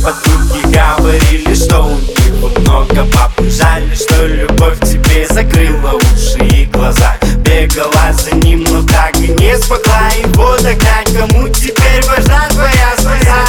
подруги говорили, что у них много баб. Жаль, что любовь тебе закрыла уши и глаза. Бегала за ним, но так и не смогла его догнать. Кому теперь важна твоя слеза?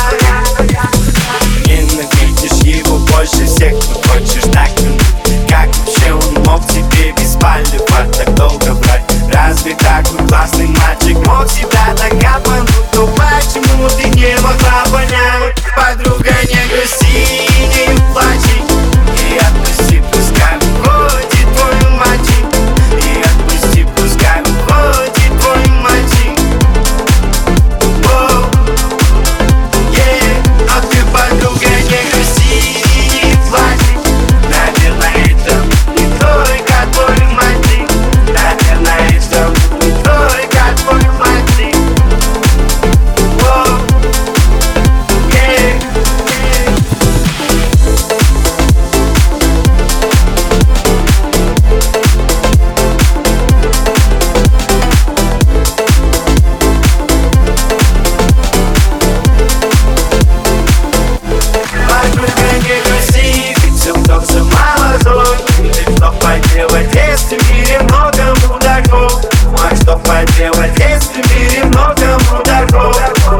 Ненавидишь его больше всех, но хочешь так вернуть. Как вообще он мог тебе без палева так долго брать? Разве такой классный мальчик мог себя так обмануть? То почему ты не могла понять? Подруга, не грусти, не плачь и отпусти, пускай уходит твой мальчик. И отпусти, пускай уходит твой мальчик. Воу, а ты, подруга, не грусти, не плачь. Наверное, это не только твой мальчик. Наверное, это не только твой мальчик. Воу, есть в мире много мудаков. А что поделать, есть в мире много мудаков.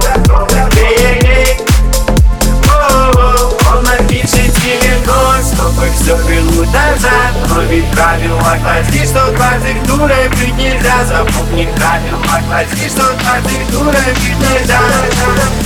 Он напишет тебе ночь, чтобы все вернуть назад. Но ведь правило гласит, что каждый дурой быть нельзя. Запомни правило гласит, что каждый дурой быть нельзя.